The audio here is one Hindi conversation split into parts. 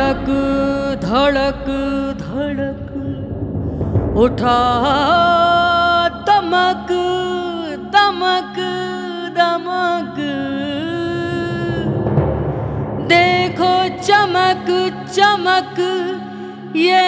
धड़क धड़क धड़क उठा दमक दमक दमक, देखो चमक चमक ये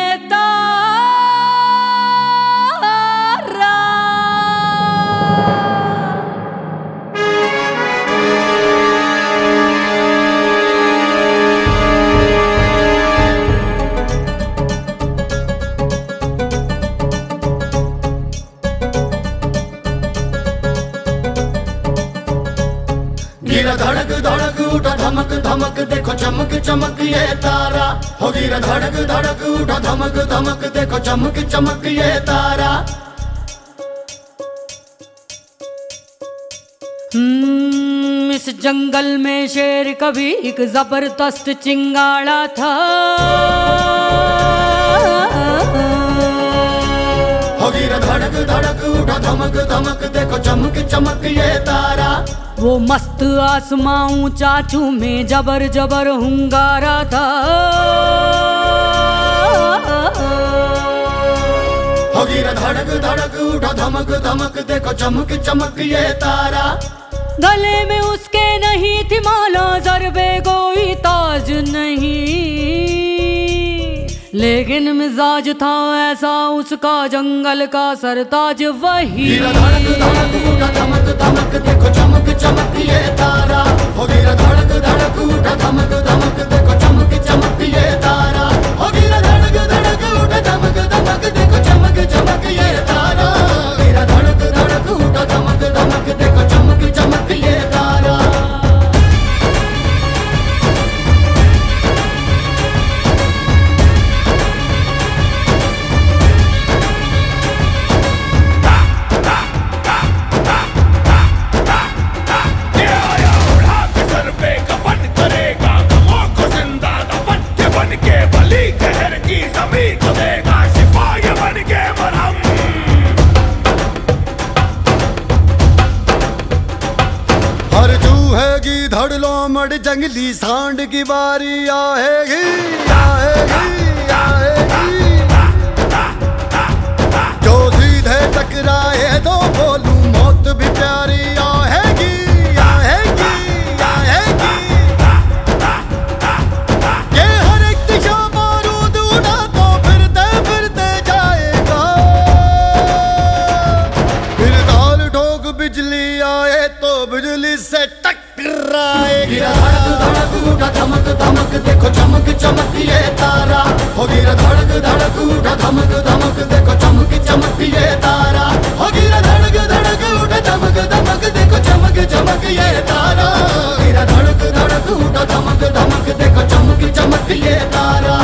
गिरा धड़क धड़क उठा धमक धमक, देखो चमक चमक ये तारा। हो गिरा धड़क धड़क उठा धमक धमक, देखो चमक चमक ये तारा। इस जंगल में शेर कभी एक जबरदस्त चिंगाड़ा था। हो गिरा धड़क धड़क उठा धमक धमक, देखो चमक चमक ये तारा। वो मस्त आसमां ऊंचा में जबर जबर हुंगारा था। हो गिरा धड़क धड़क उठा धमक धमक, देखो चमक चमक ये तारा। गले में उसके नहीं थी माला, ज़रबे कोई ताज नहीं, लेकिन मिजाज था ऐसा उसका जंगल का सरताज वही। गिरा धड़क धड़क उठा धमक धमक, देखो चमक चमक ये तारा। हो गिरा धड़क धड़क उठा धमक धमक, देखो चमक चमक ये तारा। हो गिरा धड़क धड़क उठा धमक धमक, देखो चमक चमक ये तारा। गिरा धड़क धड़क उठा धमक धमक, देखो चमक चमक ये तारा। हर चूहे की धड़लो मड़ जंगली सांड की बारी आएगी आएगी आएगी। जो सीधे टकराए तो बोलूं मौत भी प्यारी आएगी आएगी आएगी। ये हर एक दिशा बारूद उड़ा तो फिरते फिरते जाएगा। फिर ताल ठोक बिजली आए तो बिजली से टकराएगा। गिरा धड़क धड़क उठा धमक धमक, देखो चमक चमक ये तारा। हो गिरा धड़क धड़क उठा धमक धमक, देखो चमक चमक ये तारा। हो गिरा धड़क धड़क उठा धमक धमक, देखो चमक चमक ये तारा। गिरा धड़क धड़क उठा धमक धमक, देखो चमक चमक ये तारा।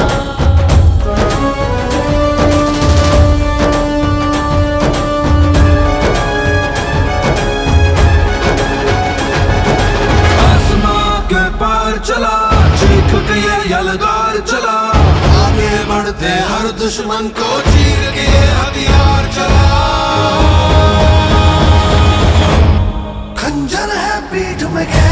चला चीख के ये यलगार चला, आगे बढ़ते हर दुश्मन को चीर के हथियार चला। खंजर है पीठ में